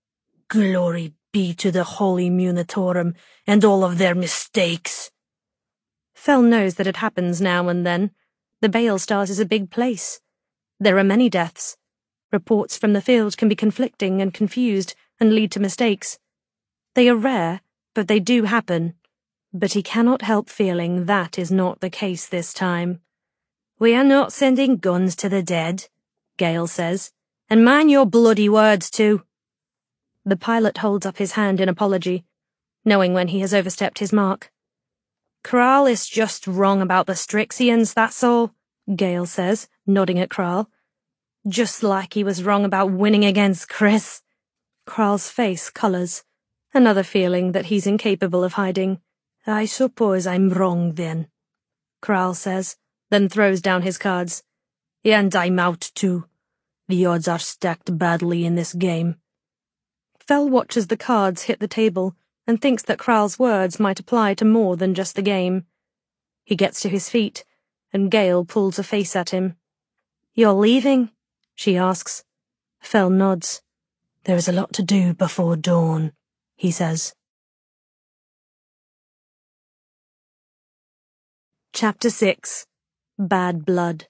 Glory be to the Holy Munitorum and all of their mistakes. Fell knows that it happens now and then. The Bale Stars is a big place. There are many deaths. Reports from the field can be conflicting and confused and lead to mistakes. They are rare, but they do happen. But he cannot help feeling that is not the case this time. We are not sending guns to the dead, Gale says. And mind your bloody words, too. The pilot holds up his hand in apology, knowing when he has overstepped his mark. Kral is just wrong about the Styxians, that's all, Gale says, nodding at Kral. Just like he was wrong about winning against Chris. Kral's face colours, another feeling that he's incapable of hiding. I suppose I'm wrong then, Kral says, then throws down his cards. And I'm out too. The odds are stacked badly in this game. Fell watches the cards hit the table and thinks that Kral's words might apply to more than just the game. He gets to his feet, and Gale pulls a face at him. You're leaving? She asks. Fell nods. There is a lot to do before dawn, he says. Chapter six. Bad Blood.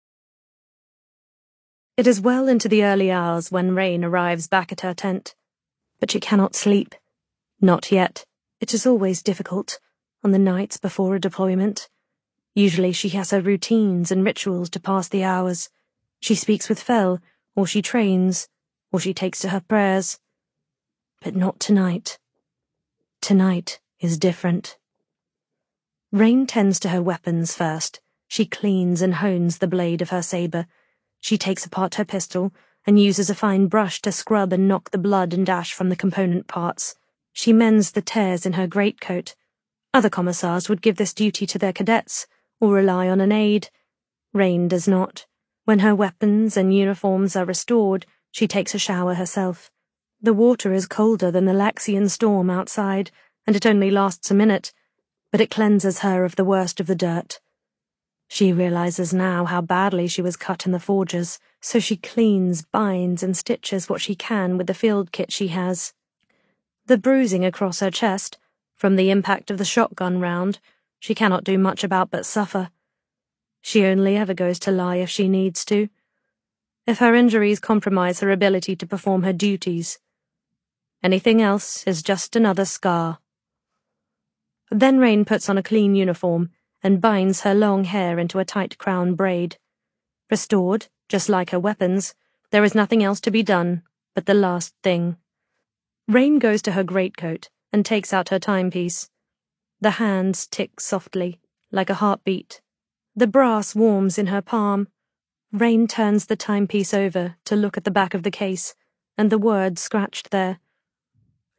It is well into the early hours when Rain arrives back at her tent. But she cannot sleep. Not yet. It is always difficult, on the nights before a deployment. Usually she has her routines and rituals to pass the hours. She speaks with Fell, or she trains, or she takes to her prayers. But not tonight. Tonight is different. Rain tends to her weapons first. She cleans and hones the blade of her sabre. She takes apart her pistol and uses a fine brush to scrub and knock the blood and ash from the component parts. She mends the tears in her greatcoat. Other commissars would give this duty to their cadets, or rely on an aide. Rain does not. When her weapons and uniforms are restored, she takes a shower herself. The water is colder than the Laxian storm outside, and it only lasts a minute, but it cleanses her of the worst of the dirt. She realizes now how badly she was cut in the forges, so she cleans, binds, and stitches what she can with the field kit she has. The bruising across her chest, from the impact of the shotgun round, she cannot do much about but suffer. She only ever goes to lie if she needs to. If her injuries compromise her ability to perform her duties. Anything else is just another scar. Then Rain puts on a clean uniform and binds her long hair into a tight crown braid. Restored, just like her weapons, there is nothing else to be done but the last thing. Rain goes to her greatcoat and takes out her timepiece. The hands tick softly, like a heartbeat. The brass warms in her palm. Rain turns the timepiece over to look at the back of the case, and the words scratched there.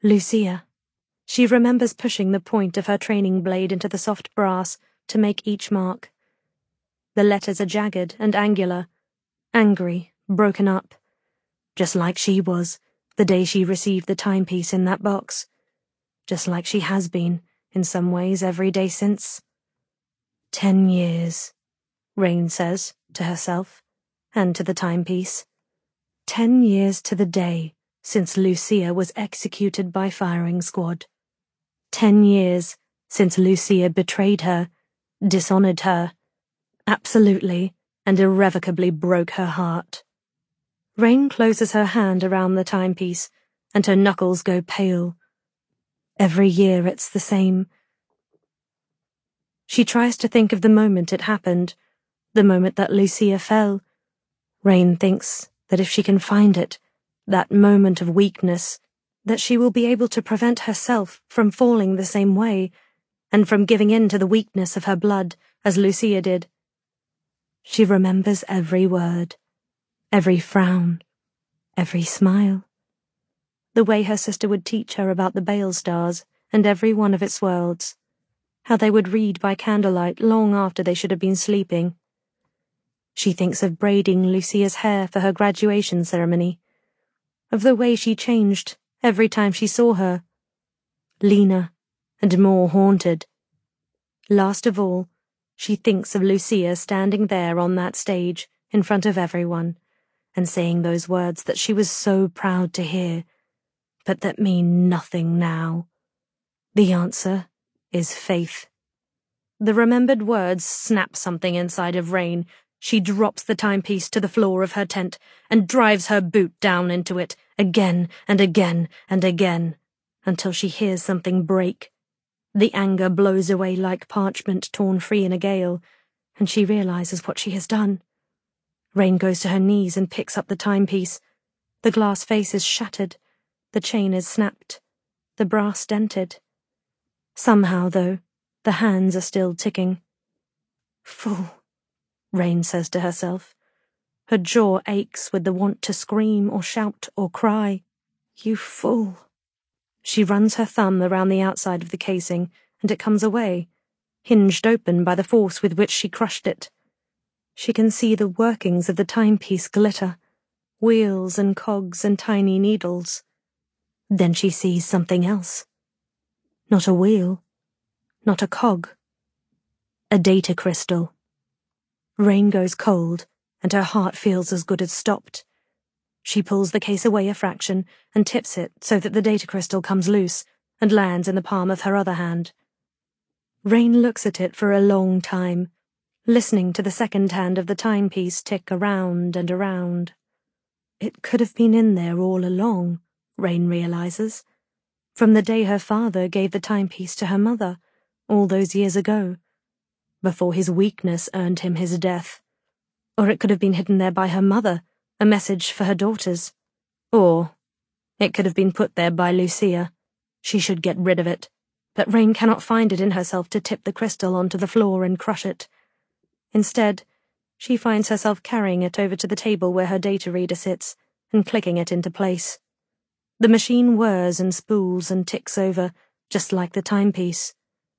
Lucia. She remembers pushing the point of her training blade into the soft brass to make each mark. The letters are jagged and angular, angry, broken up, just like she was the day she received the timepiece in that box, just like she has been, in some ways, every day since. Ten years, Rain says to herself, and to the timepiece. Ten years to the day since Lucia was executed by firing squad. Ten years since Lucia betrayed her, dishonored her, absolutely and irrevocably broke her heart. Rain closes her hand around the timepiece, and her knuckles go pale. Every year it's the same. She tries to think of the moment it happened, the moment that Lucia fell. Rain thinks that if she can find it, that moment of weakness, that she will be able to prevent herself from falling the same way, and from giving in to the weakness of her blood, as Lucia did. She remembers every word, every frown, every smile. The way her sister would teach her about the Bale stars and every one of its worlds, how they would read by candlelight long after they should have been sleeping. She thinks of braiding Lucia's hair for her graduation ceremony, of the way she changed every time she saw her, leaner and more haunted. Last of all, she thinks of Lucia standing there on that stage in front of everyone and saying those words that she was so proud to hear, but that mean nothing now. The answer is faith. The remembered words snap something inside of Rain. She drops the timepiece to the floor of her tent and drives her boot down into it again and again and again until she hears something break. The anger blows away like parchment torn free in a gale, and she realizes what she has done. Rain goes to her knees and picks up the timepiece. The glass face is shattered. The chain is snapped. The brass dented. Somehow, though, the hands are still ticking. Fool, Rain says to herself. Her jaw aches with the want to scream or shout or cry. You fool. She runs her thumb around the outside of the casing, and it comes away, hinged open by the force with which she crushed it. She can see the workings of the timepiece glitter, wheels and cogs and tiny needles. Then she sees something else. Not a wheel, not a cog. A data crystal. Rain goes cold, and her heart feels as good as stopped. She pulls the case away a fraction and tips it so that the data crystal comes loose and lands in the palm of her other hand. Rain looks at it for a long time, listening to the second hand of the timepiece tick around and around. It could have been in there all along, Rain realizes, from the day her father gave the timepiece to her mother, all those years ago, before his weakness earned him his death. Or it could have been hidden there by her mother, a message for her daughters. Or it could have been put there by Lucia. She should get rid of it, but Rain cannot find it in herself to tip the crystal onto the floor and crush it. Instead, she finds herself carrying it over to the table where her data reader sits and clicking it into place. The machine whirs and spools and ticks over, just like the timepiece.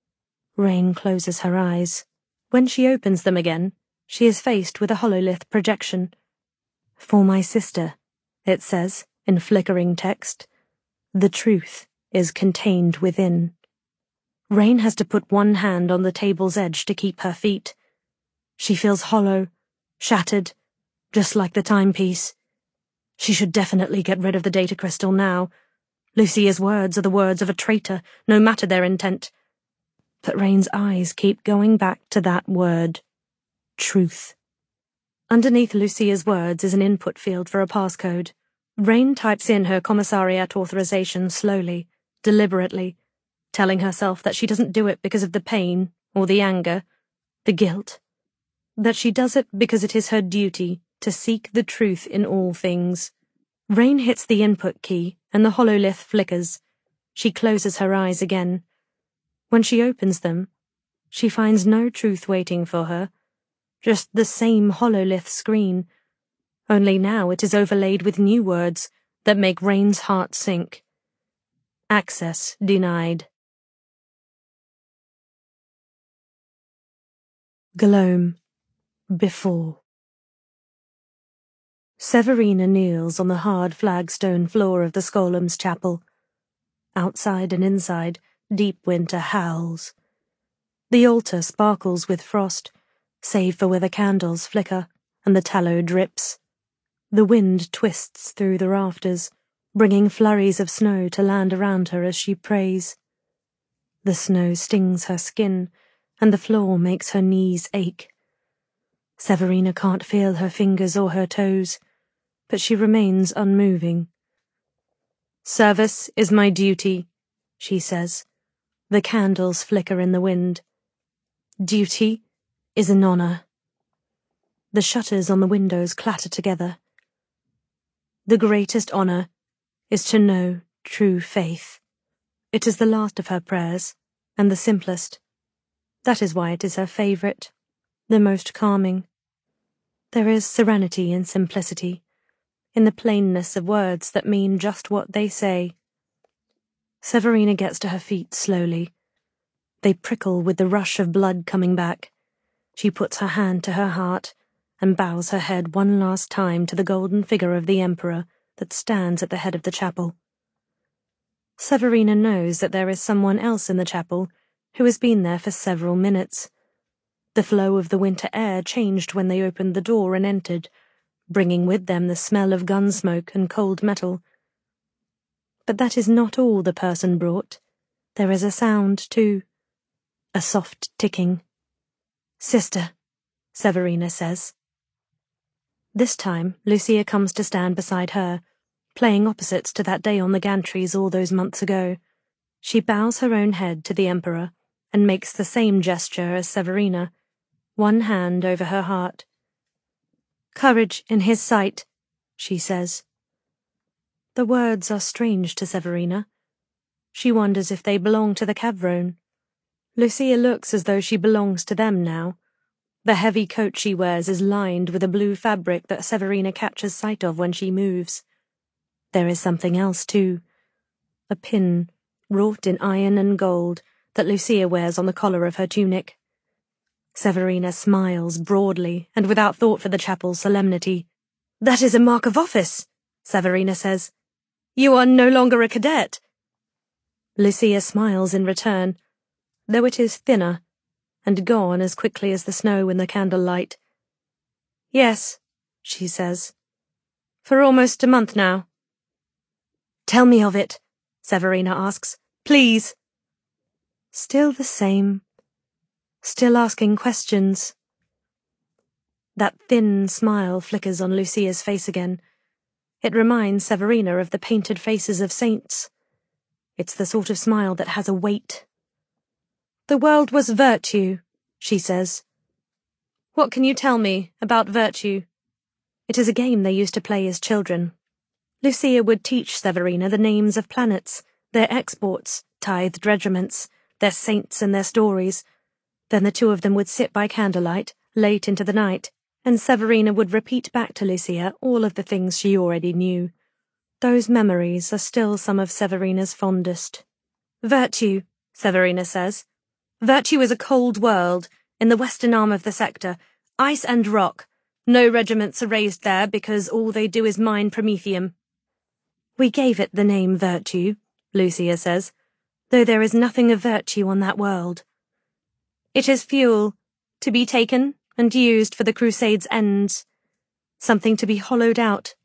Rain closes her eyes. When she opens them again, she is faced with a hololith projection. For my sister, it says, in flickering text. The truth is contained within. Rain has to put one hand on the table's edge to keep her feet. She feels hollow, shattered, just like the timepiece. She should definitely get rid of the data crystal now. Lucia's words are the words of a traitor, no matter their intent. But Rain's eyes keep going back to that word. Truth. Underneath Lucia's words is an input field for a passcode. Rain types in her commissariat authorization slowly, deliberately, telling herself that she doesn't do it because of the pain, or the anger, the guilt. That she does it because it is her duty to seek the truth in all things. Rain hits the input key, and the hololith flickers. She closes her eyes again. When she opens them, she finds no truth waiting for her. Just the same hololith screen, only now it is overlaid with new words that make Rain's heart sink. Access denied. Gloam. Before. Severina kneels on the hard flagstone floor of the Skolum's chapel. Outside and inside, deep winter howls. The altar sparkles with frost, save for where the candles flicker and the tallow drips. The wind twists through the rafters, bringing flurries of snow to land around her as she prays. The snow stings her skin, and the floor makes her knees ache. Severina can't feel her fingers or her toes, but she remains unmoving. "Service is my duty," she says. The candles flicker in the wind. Duty is an honor. The shutters on the windows clatter together. The greatest honor is to know true faith. It is the last of her prayers, and the simplest. That is why it is her favorite, the most calming. There is serenity in simplicity, in the plainness of words that mean just what they say. Severina gets to her feet slowly. They prickle with the rush of blood coming back. She puts her hand to her heart and bows her head one last time to the golden figure of the Emperor that stands at the head of the chapel. Severina knows that there is someone else in the chapel who has been there for several minutes. The flow of the winter air changed when they opened the door and entered, bringing with them the smell of gun smoke and cold metal. But that is not all the person brought. There is a sound, too. A soft ticking. "Sister," Severina says. This time, Lucia comes to stand beside her, playing opposites to that day on the gantries all those months ago. She bows her own head to the Emperor and makes the same gesture as Severina, one hand over her heart. "Courage in his sight," she says. The words are strange to Severina. She wonders if they belong to the Cavrone. Lucia looks as though she belongs to them now. The heavy coat she wears is lined with a blue fabric that Severina catches sight of when she moves. There is something else, too. A pin, wrought in iron and gold, that Lucia wears on the collar of her tunic. Severina smiles broadly and without thought for the chapel's solemnity. "That is a mark of office," Severina says. "You are no longer a cadet." Lucia smiles in return, though it is thinner, and gone as quickly as the snow in the candlelight. "Yes," she says. "For almost a month now." "Tell me of it," Severina asks. "Please." Still the same. Still asking questions. That thin smile flickers on Lucia's face again. It reminds Severina of the painted faces of saints. It's the sort of smile that has a weight. "The world was virtue," she says. "What can you tell me about virtue?" It is a game they used to play as children. Lucia would teach Severina the names of planets, their exports, tithed regiments, their saints and their stories. Then the two of them would sit by candlelight, late into the night, and Severina would repeat back to Lucia all of the things she already knew. Those memories are still some of Severina's fondest. "Virtue," Severina says. "Virtue is a cold world, in the western arm of the sector, ice and rock. No regiments are raised there because all they do is mine promethium." "We gave it the name Virtue," Lucia says, "though there is nothing of virtue on that world. It is fuel, to be taken and used for the Crusade's ends. Something to be hollowed out